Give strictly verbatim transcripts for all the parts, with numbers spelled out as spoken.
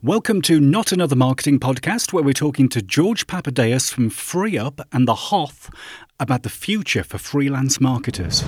Welcome to Not Another Marketing Podcast, where we're talking to George Papadeas from FreeUp and the Hoth about the future for freelance marketers.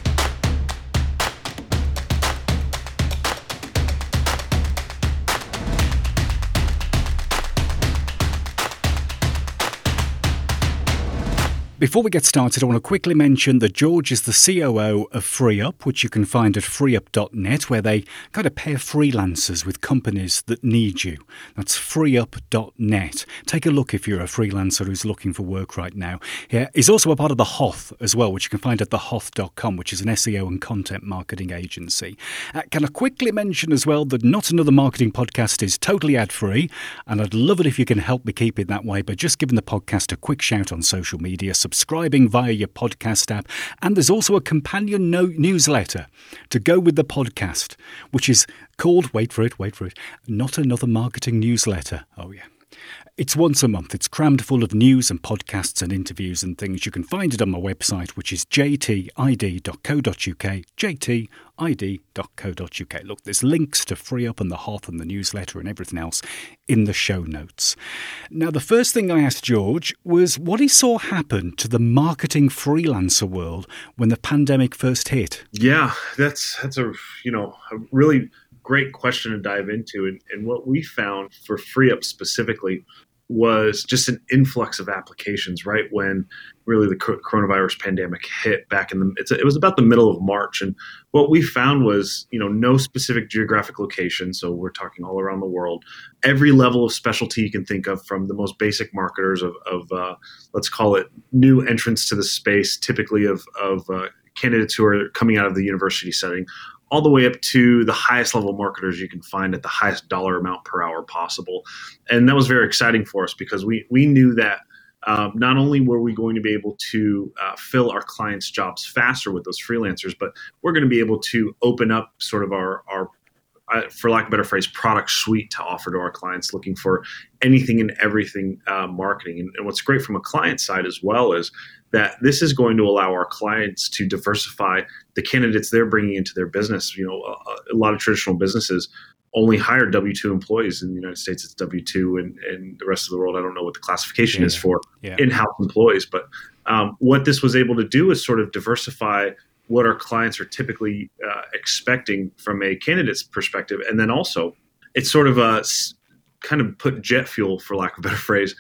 Before we get started, I want to quickly mention that George is the C O O of FreeUp, which you can find at free up dot net, where they kind of pair freelancers with companies that need you. That's free up dot net. Take a look if you're a freelancer who's looking for work right now. Yeah, he's also a part of the Hoth as well, which you can find at the hoth dot com, which is an S E O and content marketing agency. Uh, can I quickly mention as well that Not Another Marketing Podcast is totally ad-free, and I'd love it if you can help me keep it that way by just giving the podcast a quick shout on social media, subscribing via your podcast app, and there's also a companion no- newsletter to go with the podcast, which is called, wait for it, wait for it, Not Another Marketing Newsletter. Oh yeah. It's once a month. It's crammed full of news and podcasts and interviews and things. You can find it on my website, which is j t i d dot co dot u k, j t i d dot co dot u k. Look, there's links to FreeUp and the Hoth and the newsletter and everything else in the show notes. Now, the first thing I asked George was what he saw happen to the marketing freelancer world when the pandemic first hit. Yeah, that's that's a, you know, a really great question to dive into. And, and what we found for FreeUp specifically was just an influx of applications right when really the coronavirus pandemic hit back in the, it's, it was about the middle of March. And what we found was, you know, no specific geographic location. So we're talking all around the world, every level of specialty you can think of, from the most basic marketers of, of uh, let's call it new entrants to the space, typically of, of uh, candidates who are coming out of the university setting, all the way up to the highest level marketers you can find at the highest dollar amount per hour possible. And that was very exciting for us because we we knew that um, not only were we going to be able to uh, fill our clients' jobs faster with those freelancers, but we're going to be able to open up sort of our, our uh, for lack of a better phrase, product suite to offer to our clients looking for anything and everything uh, marketing. And, and what's great from a client side as well is that this is going to allow our clients to diversify the candidates they're bringing into their business. You know, a, a lot of traditional businesses only hire W two employees. In the United States, it's W two, and, and the rest of the world, I don't know what the classification yeah, is for yeah. in-house employees. But um, what this was able to do is sort of diversify what our clients are typically uh, expecting from a candidate's perspective. And then also, it's sort of a kind of put jet fuel, for lack of a better phrase,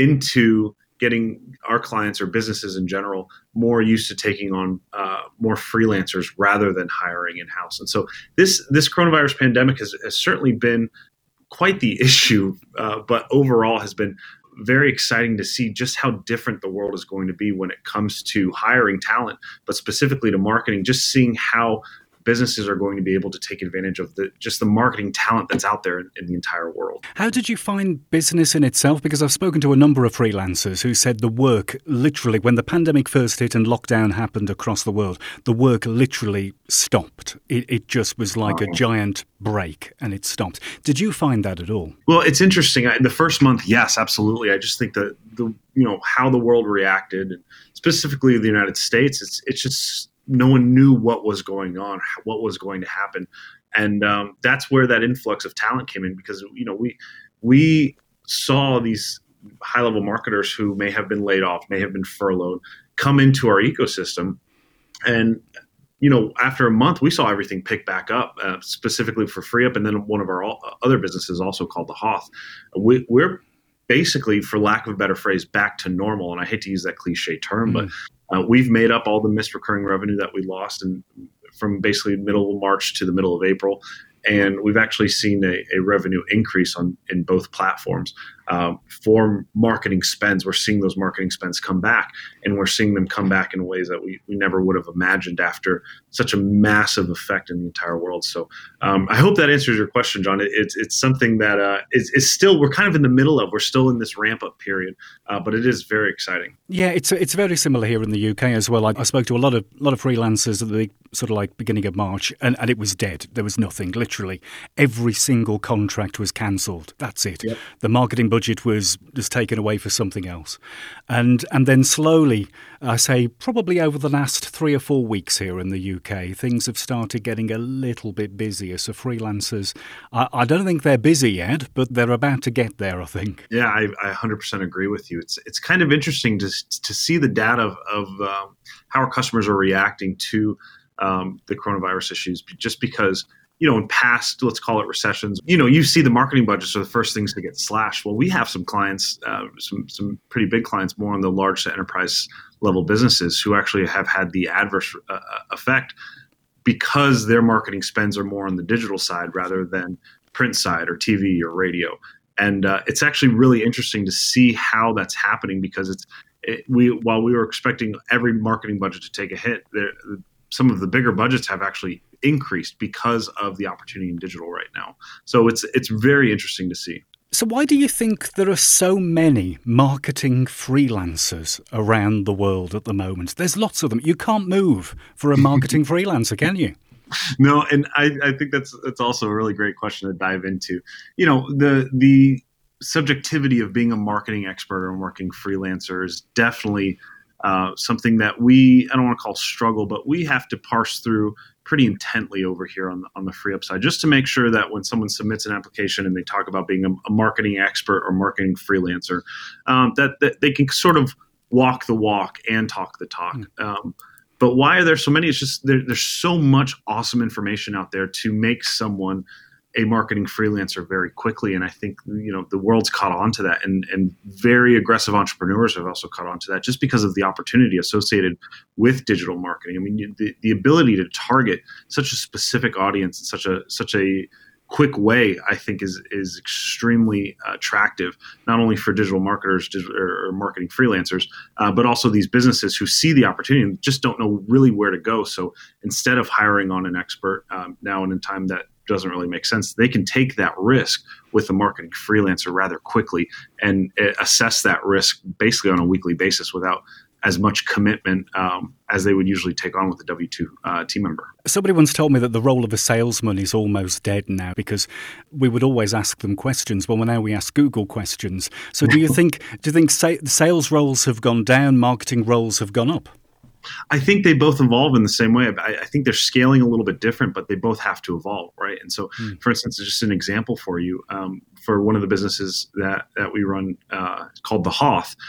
into getting our clients or businesses in general more used to taking on uh, more freelancers rather than hiring in-house. And so this this coronavirus pandemic has, has certainly been quite the issue, uh, but overall has been very exciting to see just how different the world is going to be when it comes to hiring talent, but specifically to marketing, just seeing how businesses are going to be able to take advantage of the just the marketing talent that's out there in, in the entire world. How did you find business in itself? Because I've spoken to a number of freelancers who said the work literally, when the pandemic first hit and lockdown happened across the world, the work literally stopped. It, it just was like a giant break and it stopped. Did you find that at all? Well, it's interesting. I, the first month, yes, absolutely. I just think that the you know how the world reacted, and specifically the United States, it's it's just no one knew what was going on, what was going to happen. And um, that's where that influx of talent came in, because, you know, we we saw these high-level marketers who may have been laid off, may have been furloughed, come into our ecosystem. And, you know, after a month, we saw everything pick back up, uh, specifically for FreeUp. And then one of our other businesses also called the Hoth. We, we're basically, for lack of a better phrase, back to normal. And I hate to use that cliche term, mm-hmm. but Uh, we've made up all the missed recurring revenue that we lost in, from basically middle of March to the middle of April. And we've actually seen a, a revenue increase on in both platforms. Um, for marketing spends, we're seeing those marketing spends come back, and we're seeing them come back in ways that we, we never would have imagined after such a massive effect in the entire world. So um, I hope that answers your question, John. It, it's it's something that uh, is, is still, we're kind of in the middle of, we're still in this ramp up period, uh, but it is very exciting. Yeah, it's it's very similar here in the U K as well. I, I spoke to a lot of lot of freelancers at the sort of like beginning of March, and, and it was dead. There was nothing. Literally, every single contract was cancelled. That's it. Yep. The marketing budget budget was, was taken away for something else. And and then slowly, I say probably over the last three or four weeks here in the U K, things have started getting a little bit busier. So freelancers, I, I don't think they're busy yet, but they're about to get there, I think. Yeah, I, I one hundred percent agree with you. It's it's kind of interesting to to see the data of, of um, how our customers are reacting to um, the coronavirus issues, just because, you know, in past, let's call it recessions, you know, you see the marketing budgets are the first things to get slashed. Well, we have some clients, uh, some some pretty big clients, more on the large enterprise level businesses who actually have had the adverse uh, effect because their marketing spends are more on the digital side rather than print side or T V or radio. And uh, it's actually really interesting to see how that's happening, because it's it, we while we were expecting every marketing budget to take a hit, there some of the bigger budgets have actually increased because of the opportunity in digital right now. So it's it's very interesting to see. So why do you think there are so many marketing freelancers around the world at the moment? There's lots of them. You can't move for a marketing freelancer, can you? No, and I, I think that's that's also a really great question to dive into. You know, the the subjectivity of being a marketing expert or a marketing freelancer is definitely uh, something that we, I don't want to call struggle, but we have to parse through pretty intently over here on the, on the FreeUp side, just to make sure that when someone submits an application and they talk about being a, a marketing expert or marketing freelancer, um, that, that they can sort of walk the walk and talk the talk. Mm. Um, but why are there so many? It's just there, there's so much awesome information out there to make someone a marketing freelancer very quickly. And I think, you know, the world's caught on to that, and, and very aggressive entrepreneurs have also caught on to that just because of the opportunity associated with digital marketing. I mean, the, the ability to target such a specific audience in such a, such a quick way, I think is, is extremely uh, attractive, not only for digital marketers or marketing freelancers, uh, but also these businesses who see the opportunity and just don't know really where to go. So instead of hiring on an expert um, now in a time that doesn't really make sense, they can take that risk with a marketing freelancer rather quickly and uh, assess that risk basically on a weekly basis without as much commitment um, as they would usually take on with a W two uh, team member. Somebody once told me that the role of a salesman is almost dead now, because we would always ask them questions. Well, now we ask Google questions. So do you think do you think sa- sales roles have gone down, marketing roles have gone up? I think they both evolve in the same way. I, I think they're scaling a little bit different, but they both have to evolve, right? And so, mm. for instance, just an example for you, um, for one of the businesses that that we run uh, called The Hoth,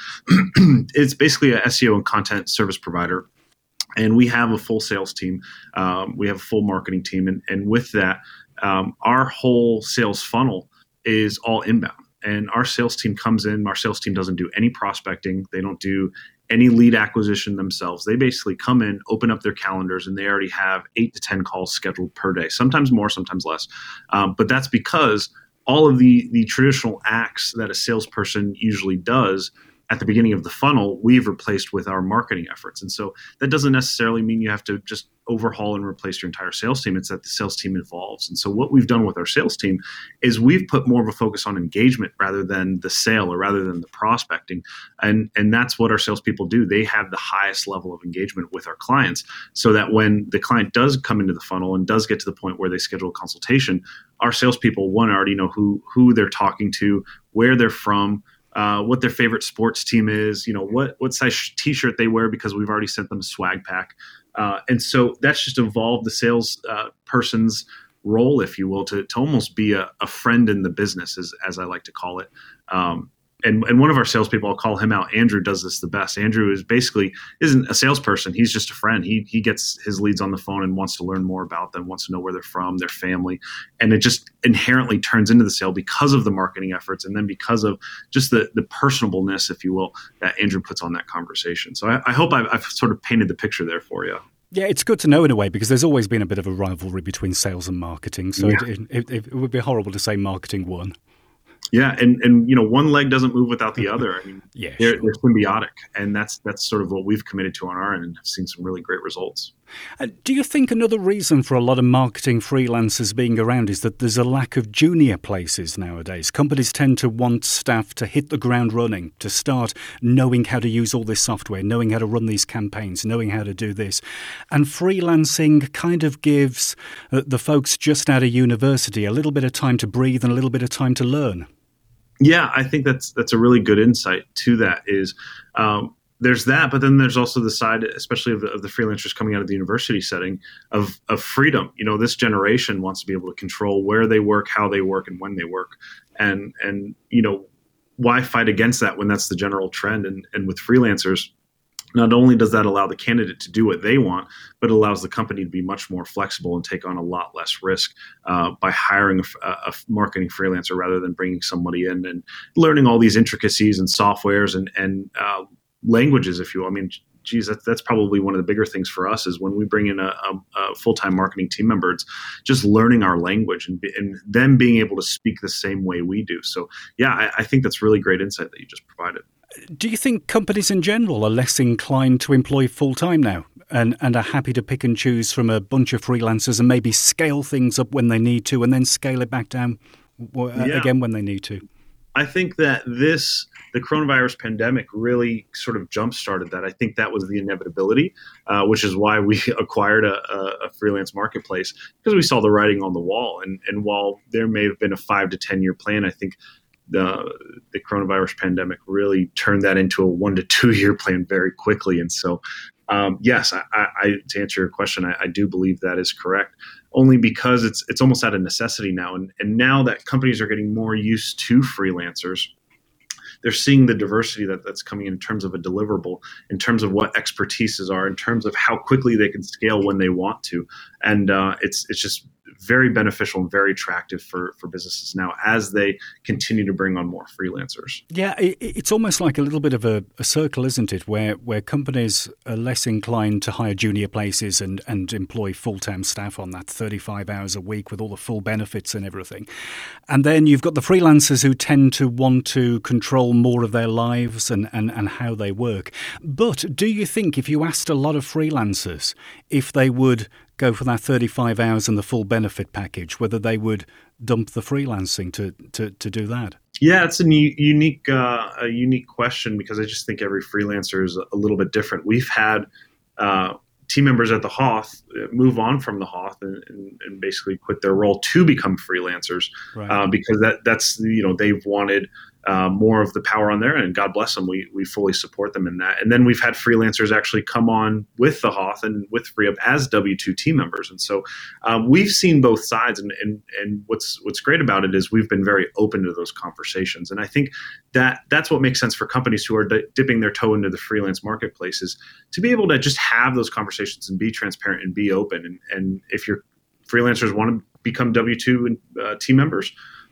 it's basically a S E O and content service provider. And we have a full sales team. Um, we have a full marketing team. And, and with that, um, our whole sales funnel is all inbound. And our sales team comes in. Our sales team doesn't do any prospecting. They don't do any lead acquisition themselves. They basically come in, open up their calendars, and they already have eight to ten calls scheduled per day, sometimes more, sometimes less. Um, but that's because all of the, the traditional acts that a salesperson usually does at the beginning of the funnel, we've replaced with our marketing efforts. And so that doesn't necessarily mean you have to just overhaul and replace your entire sales team. It's that the sales team evolves. And so what we've done with our sales team is we've put more of a focus on engagement rather than the sale or rather than the prospecting. And, and that's what our salespeople do. They have the highest level of engagement with our clients, so that when the client does come into the funnel and does get to the point where they schedule a consultation, our salespeople, one, already know who, who they're talking to, where they're from, Uh, what their favorite sports team is, you know, what what size t-shirt they wear, because we've already sent them a swag pack. Uh, and so that's just evolved the sales uh, person's role, if you will, to, to almost be a, a friend in the business, as, as I like to call it. Um, and, and one of our salespeople, I'll call him out, Andrew, does this the best. Andrew is basically isn't a salesperson. He's just a friend. He he gets his leads on the phone and wants to learn more about them, wants to know where they're from, their family. And it just inherently turns into the sale because of the marketing efforts, and then because of just the, the personableness, if you will, that Andrew puts on that conversation. So I, I hope I've, I've sort of painted the picture there for you. Yeah, it's good to know in a way, because there's always been a bit of a rivalry between sales and marketing. So yeah. it, it, it, it would be horrible to say marketing won. Yeah, and, and you know, one leg doesn't move without the other. I mean, yeah, they're, sure. they're symbiotic, and that's that's sort of what we've committed to on our end, and have seen some really great results. Uh, do you think another reason for a lot of marketing freelancers being around is that there's a lack of junior places nowadays? Companies tend to want staff to hit the ground running, to start knowing how to use all this software, knowing how to run these campaigns, knowing how to do this. And freelancing kind of gives uh, the folks just out of university a little bit of time to breathe and a little bit of time to learn. Yeah, I think that's that's a really good insight to that is um, there's that, but then there's also the side, especially of the, of the freelancers coming out of the university setting of, of freedom. You know, this generation wants to be able to control where they work, how they work, and when they work. And, and you know, why fight against that when that's the general trend? And, and with freelancers, not only does that allow the candidate to do what they want, but it allows the company to be much more flexible and take on a lot less risk uh, by hiring a, a marketing freelancer rather than bringing somebody in and learning all these intricacies and softwares and, and uh, languages, if you will. I mean, geez, that's, that's probably one of the bigger things for us is when we bring in a, a, a full-time marketing team member, it's just learning our language and, be, and them being able to speak the same way we do. So, yeah, I, I think that's really great insight that you just provided. Do you think companies in general are less inclined to employ full-time now and, and are happy to pick and choose from a bunch of freelancers and maybe scale things up when they need to and then scale it back down uh, yeah. again when they need to? I think that this, the coronavirus pandemic really sort of jump-started that. I think that was the inevitability, uh, which is why we acquired a, a, a freelance marketplace, because we saw the writing on the wall. And, and while there may have been a five to ten year plan, I think the the coronavirus pandemic really turned that into a one to two year plan very quickly. And so, um, yes, I, I, to answer your question, I, I do believe that is correct. Only because it's it's almost out of necessity now. And, and now that companies are getting more used to freelancers, they're seeing the diversity that, that's coming in terms of a deliverable, in terms of what expertises are, in terms of how quickly they can scale when they want to. And uh, it's it's just very beneficial and very attractive for, for businesses now as they continue to bring on more freelancers. Yeah, it, it's almost like a little bit of a, a circle, isn't it, where where companies are less inclined to hire junior places and, and employ full-time staff on that thirty-five hours a week with all the full benefits and everything. And then you've got the freelancers who tend to want to control more of their lives and, and, and how they work. But do you think if you asked a lot of freelancers if they would go for that thirty-five hours and the full benefit package, whether they would dump the freelancing to to, to do that? Yeah, it's a new, unique uh, a unique question because I just think every freelancer is a little bit different. We've had uh, team members at the Hoth move on from the Hoth and, and, and basically quit their role to become freelancers right. uh, because that that's you know they've wanted Uh, more of the power on their end. God bless them. We we fully support them in that. And then we've had freelancers actually come on with the Hoth and with FreeUp as W two team members. And so um, we've seen both sides. And, and and what's what's great about it is we've been very open to those conversations. And I think that that's what makes sense for companies who are di- dipping their toe into the freelance marketplace is to be able to just have those conversations and be transparent and be open. And, and if your freelancers want to become W two uh, team members,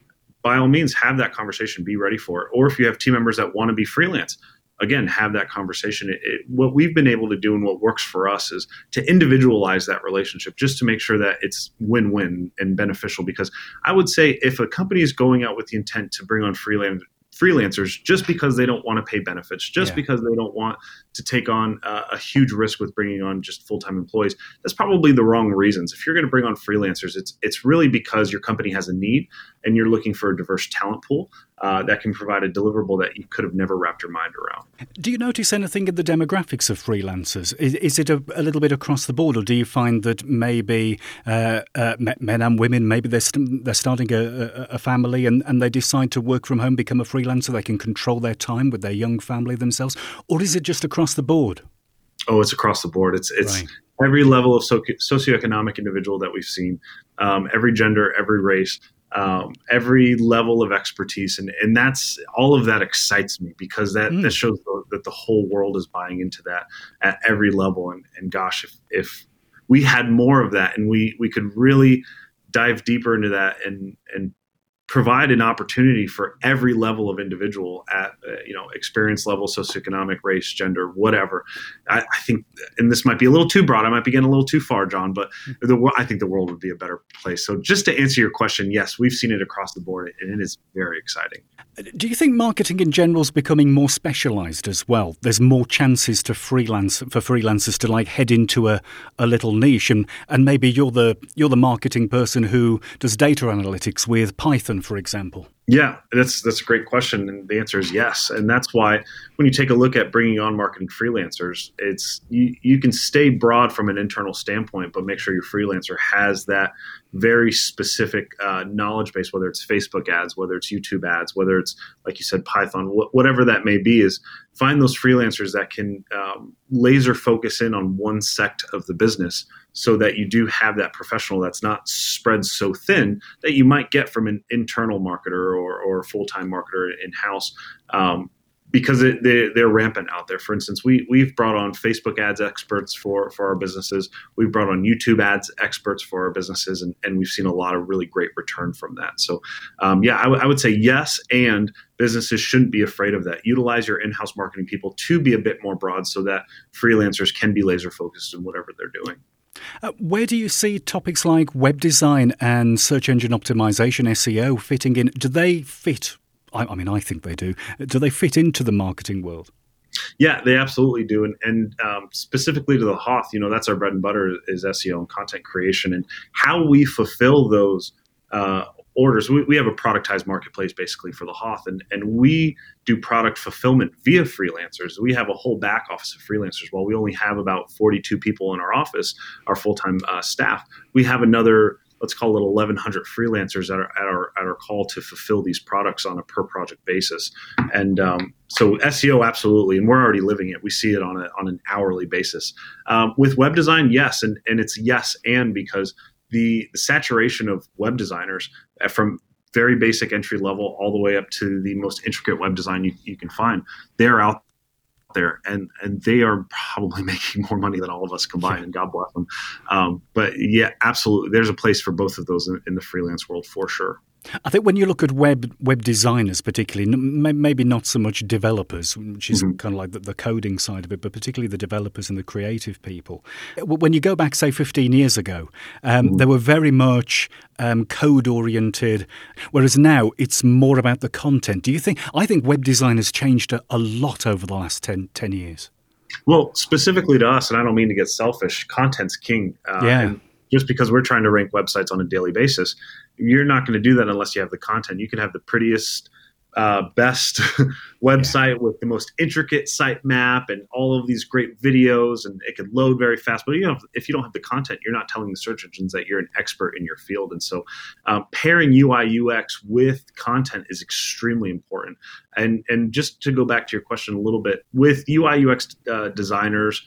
by all means, have that conversation, be ready for it. Or if you have team members that want to be freelance, again, have that conversation. It, it, what we've been able to do and what works for us is to individualize that relationship just to make sure that it's win-win and beneficial. Because I would say if a company is going out with the intent to bring on freelance freelancers just because they don't want to pay benefits, just yeah. because they don't want to take on uh, a huge risk with bringing on just full-time employees, that's probably the wrong reasons. If you're going to bring on freelancers, it's it's really because your company has a need and you're looking for a diverse talent pool uh, that can provide a deliverable that you could have never wrapped your mind around. Do you notice anything in the demographics of freelancers? Is, is it a, a little bit across the board, or do you find that maybe uh, uh, men and women, maybe they're, st- they're starting a, a, a family and, and they decide to work from home, become a freelancer, they can control their time with their young family themselves? Or is it just across the board? Oh, it's across the board. It's it's right. Every level of socio- socioeconomic individual that we've seen, um, every gender, every race, um, every level of expertise. And, and that's all of that excites me because that, mm. that shows that the whole world is buying into that at every level. And, and gosh, if, if we had more of that and we, we could really dive deeper into that and, and provide an opportunity for every level of individual at, uh, you know, experience level, socioeconomic, race, gender, whatever. I, I think, and this might be a little too broad, I might be getting a little too far, John, but the, I think the world would be a better place. So just to answer your question, yes, we've seen it across the board and it is very exciting. Do you think marketing in general is becoming more specialized as well? There's more chances to freelance for freelancers to like head into a, a little niche, and, and maybe you're the you're the marketing person who does data analytics with Python, for example. Yeah, that's that's a great question, and the answer is yes. And that's why when you take a look at bringing on marketing freelancers, it's you, you can stay broad from an internal standpoint, but make sure your freelancer has that very specific uh, knowledge base, whether it's Facebook ads, whether it's YouTube ads, whether it's, like you said, Python, wh- whatever that may be. Is find those freelancers that can um, laser focus in on one sect of the business, so that you do have that professional that's not spread so thin that you might get from an internal marketer or, or a full-time marketer in-house, um, because it, they, they're rampant out there. For instance, we, we've brought on Facebook ads experts for, for our businesses. We've brought on YouTube ads experts for our businesses, and, and we've seen a lot of really great return from that. So um, yeah, I, w- I would say yes, and businesses shouldn't be afraid of that. Utilize your in-house marketing people to be a bit more broad so that freelancers can be laser focused in whatever they're doing. Uh, where do you see topics like web design and search engine optimization, S E O, fitting in? Do they fit? I, I mean, I think they do. Do they fit into the marketing world? Yeah, they absolutely do. And, and um, specifically to the Hoth, you know, that's our bread and butter is S E O and content creation, and how we fulfill those uh, orders. We, we have a productized marketplace basically for the Hoth, and, and we do product fulfillment via freelancers. We have a whole back office of freelancers. While we only have about forty-two people in our office, our full-time uh, staff, we have another, let's call it eleven hundred freelancers at our, at our at our call to fulfill these products on a per project basis. And um, so S E O, absolutely, and we're already living it. We see it on a on an hourly basis. Um, with web design, yes, and and it's yes and because the, the saturation of web designers from very basic entry level all the way up to the most intricate web design you, you can find, they're out there, and and they are probably making more money than all of us combined, and God bless them. Um, but yeah, absolutely, there's a place for both of those in, in the freelance world for sure. I think when you look at web web designers, particularly, m- maybe not so much developers, which is mm-hmm. kind of like the, the coding side of it, but particularly the developers and the creative people. When you go back, say, fifteen years ago, um, mm-hmm. they were very much um, code-oriented, whereas now it's more about the content. Do you think? I think web design has changed a, a lot over the last ten, ten years. Well, specifically to us, and I don't mean to get selfish, content's king. Uh, yeah. And just because we're trying to rank websites on a daily basis, you're not going to do that unless you have the content. You can have the prettiest, uh, best website yeah. with the most intricate sitemap and all of these great videos, and it can load very fast. But you know, if you don't have the content, you're not telling the search engines that you're an expert in your field. And so um, pairing U I U X with content is extremely important. And, and just to go back to your question a little bit, with U I U X uh, designers,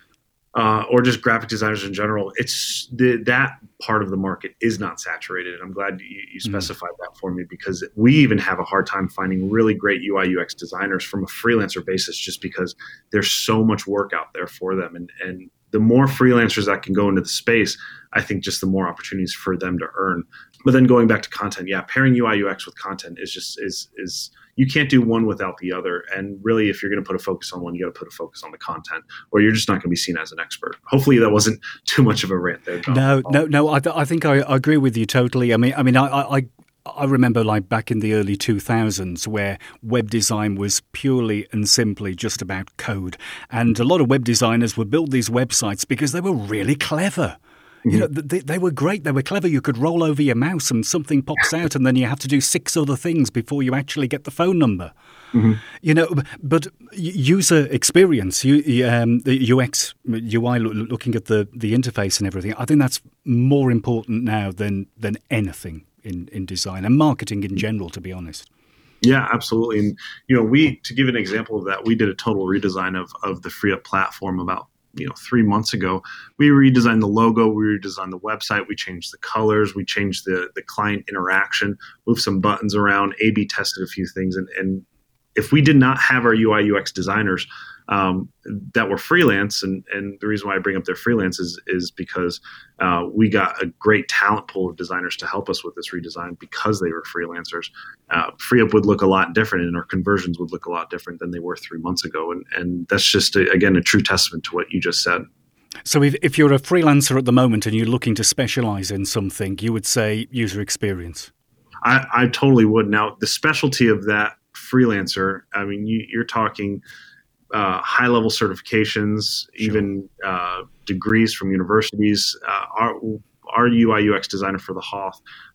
Uh, or just graphic designers in general, it's the, that part of the market is not saturated. And I'm glad you, you specified mm-hmm. that for me, because we even have a hard time finding really great U I U X designers from a freelancer basis, just because there's so much work out there for them. And, and the more freelancers that can go into the space, I think just the more opportunities for them to earn. But then going back to content, yeah, pairing U I U X with content is just is is you can't do one without the other. And really, if you're going to put a focus on one, you got to put a focus on the content, or you're just not going to be seen as an expert. Hopefully, that wasn't too much of a rant there, John. No, no, no. I, th- I think I, I agree with you totally. I mean, I mean, I, I, I remember like back in the early two thousands where web design was purely and simply just about code, and a lot of web designers would build these websites because they were really clever. You know, they, they were great. They were clever. You could roll over your mouse and something pops out, and then you have to do six other things before you actually get the phone number. Mm-hmm. You know, but user experience, um, the U X, U I, looking at the, the interface and everything, I think that's more important now than than anything in, in design and marketing in general, to be honest. Yeah, absolutely. And, you know, we, to give an example of that, we did a total redesign of, of the FreeUp platform about you know, three months ago. We redesigned the logo, we redesigned the website, we changed the colors, we changed the, the client interaction, moved some buttons around, A B tested a few things. And, and if we did not have our U I U X designers um, that were freelance, and, and the reason why I bring up their freelance is, is because uh, we got a great talent pool of designers to help us with this redesign because they were freelancers. Uh, FreeUp would look a lot different, and our conversions would look a lot different than they were three months ago. And, and that's just, a, again, a true testament to what you just said. So if, if you're a freelancer at the moment and you're looking to specialize in something, you would say user experience. I, I totally would. Now, the specialty of that freelancer, I mean, you, you're talking uh, high-level certifications, sure. even uh, degrees from universities. Uh, our, our U I U X designer for the Hoth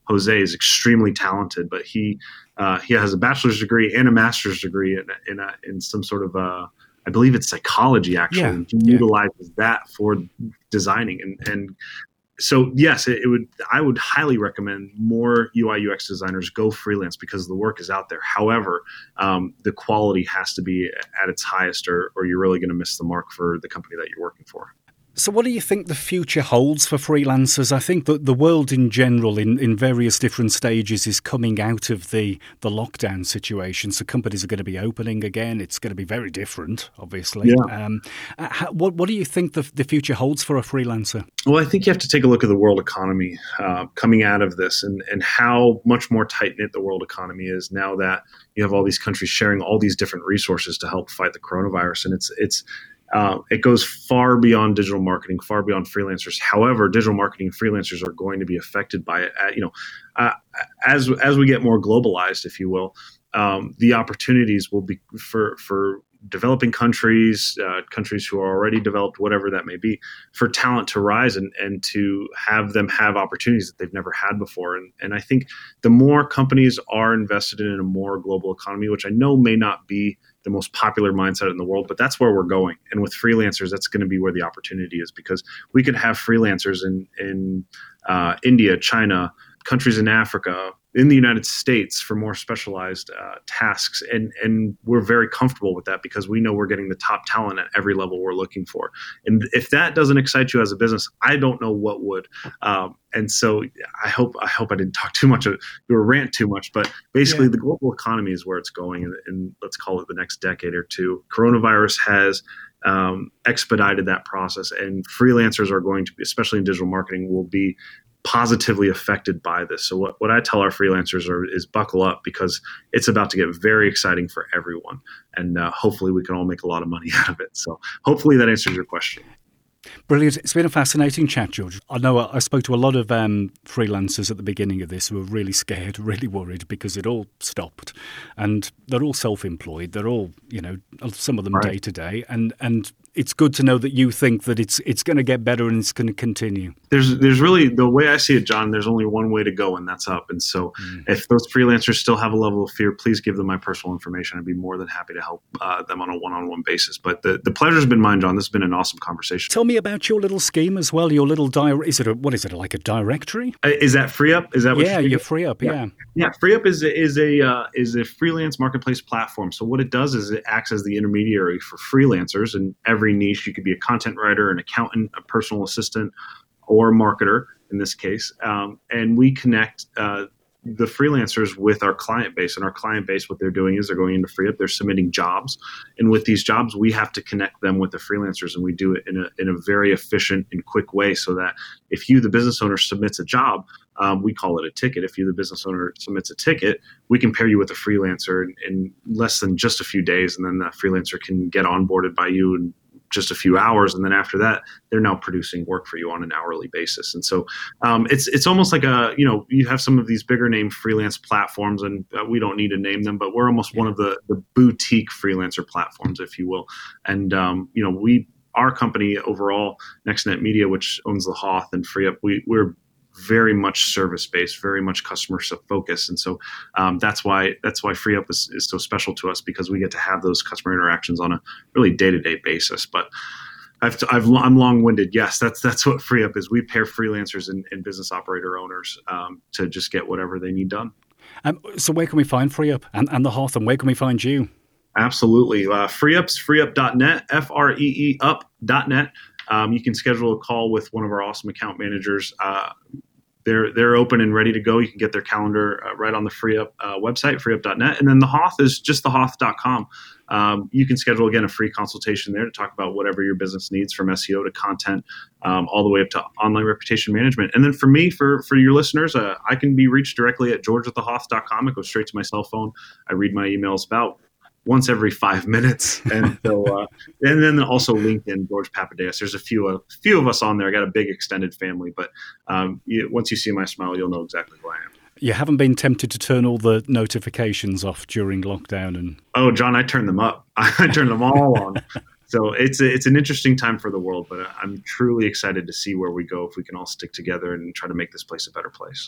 Jose, is extremely talented, but he uh, he has a bachelor's degree and a master's degree in in, a, in some sort of uh, I believe it's psychology actually. Yeah, And he yeah. utilizes that for designing and and. So yes, it, it would. I would highly recommend more U I U X designers go freelance because the work is out there. However, um, the quality has to be at its highest, or, or you're really going to miss the mark for the company that you're working for. So what do you think the future holds for freelancers? I think that the world in general, in, in various different stages, is coming out of the, the lockdown situation. So companies are going to be opening again. It's going to be very different, obviously. Yeah. Um, how, what, what do you think the, the future holds for a freelancer? Well, I think you have to take a look at the world economy uh, coming out of this and, and how much more tight-knit the world economy is now that you have all these countries sharing all these different resources to help fight the coronavirus. And it's it's Uh, it goes far beyond digital marketing, far beyond freelancers. However, digital marketing freelancers are going to be affected by it. Uh, you know, uh, as as we get more globalized, if you will, um, the opportunities will be for for developing countries, uh, countries who are already developed, whatever that may be, for talent to rise and, and to have them have opportunities that they've never had before. And, and I think the more companies are invested in a more global economy, which I know may not be the most popular mindset in the world, but that's where we're going. And with freelancers, that's going to be where the opportunity is, because we could have freelancers in, in uh, India, China, countries in Africa, in the United States for more specialized uh, tasks. And, and we're very comfortable with that because we know we're getting the top talent at every level we're looking for. And if that doesn't excite you as a business, I don't know what would. Um, and so I hope I hope I didn't talk too much, or rant too much, but basically yeah. The global economy is where it's going in, in, let's call it the next decade or two. Coronavirus has um, expedited that process, and freelancers are going to be, especially in digital marketing, will be positively affected by this. So what, what I tell our freelancers are, is buckle up, because it's about to get very exciting for everyone. And uh, hopefully we can all make a lot of money out of it. So hopefully that answers your question. Brilliant. It's been a fascinating chat, George. I know I spoke to a lot of um, freelancers at the beginning of this who were really scared, really worried, because it all stopped. And they're all self-employed. They're all, you know, some of them right. day to day. And and it's good to know that you think that it's it's going to get better and it's going to continue. There's there's really, the way I see it, John, there's only one way to go, and that's up. And so mm. if those freelancers still have a level of fear, please give them my personal information. I'd be more than happy to help uh, them on a one-on-one basis. But the, the pleasure's been mine, John. This has been an awesome conversation. Tell me about your little scheme as well, your little di- is it a, what is it, like a directory? Uh, is that FreeUp? Is that what yeah, you're you're FreeUp, yeah. yeah. Yeah, FreeUp is a, is a uh, is a freelance marketplace platform. So what it does is it acts as the intermediary for freelancers in every niche. You could be a content writer, an accountant, a personal assistant, or a marketer in this case. Um, and we connect uh, the freelancers with our client base. And our client base, what they're doing is they're going into FreeUp, they're submitting jobs. And with these jobs, we have to connect them with the freelancers. And we do it in a in a very efficient and quick way, so that if you, the business owner, submits a job, Um, we call it a ticket. If you, the business owner, submits a ticket, we can pair you with a freelancer in, in less than just a few days. And then that freelancer can get onboarded by you in just a few hours. And then after that, they're now producing work for you on an hourly basis. And so um, it's it's almost like a, you know, you have some of these bigger name freelance platforms, and uh, we don't need to name them, but we're almost one of the, the boutique freelancer platforms, if you will. And, um, you know, we, our company overall, NextNet Media, which owns the Hoth and FreeUp, we, we're very much service-based, very much customer-focused. And so um, that's why that's why FreeUp is, is so special to us, because we get to have those customer interactions on a really day-to-day basis. But I've, I've, I'm long-winded. Yes, that's that's what FreeUp is. We pair freelancers and, and business operator owners um, to just get whatever they need done. Um, so where can we find FreeUp and, and the Hoth, and where can we find you? Absolutely. Uh, FreeUp's freeup dot net, F R E E up dot net. Um, you can schedule a call with one of our awesome account managers. Uh, they're they're open and ready to go. You can get their calendar uh, right on the FreeUp uh, website, freeup dot net. And then the Hoth is just the hoth dot com. Um, you can schedule, again, a free consultation there to talk about whatever your business needs, from S E O to content, um, all the way up to online reputation management. And then for me, for for your listeners, uh, I can be reached directly at george at the hoth dot com. It goes straight to my cell phone. I read my emails about once every five minutes. And so, uh, and then also LinkedIn, George Papadeus. There's a few, a few of us on there. I got a big extended family, but um, you, once you see my smile, you'll know exactly who I am. You haven't been tempted to turn all the notifications off during lockdown? And oh, John, I turned them up. I turned them all on. So it's a, it's an interesting time for the world, but I'm truly excited to see where we go if we can all stick together and try to make this place a better place.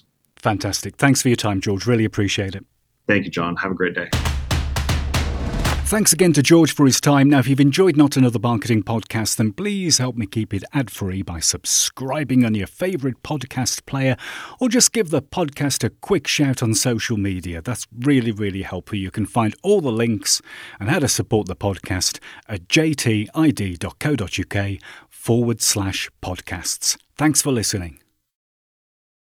Fantastic. Thanks for your time, George. Really appreciate it. Thank you, John. Have a great day. Thanks again to George for his time. Now, if you've enjoyed Not Another Marketing Podcast, then please help me keep it ad-free by subscribing on your favourite podcast player, or just give the podcast a quick shout on social media. That's really, really helpful. You can find all the links and how to support the podcast at jtid.co.uk forward slash podcasts. Thanks for listening.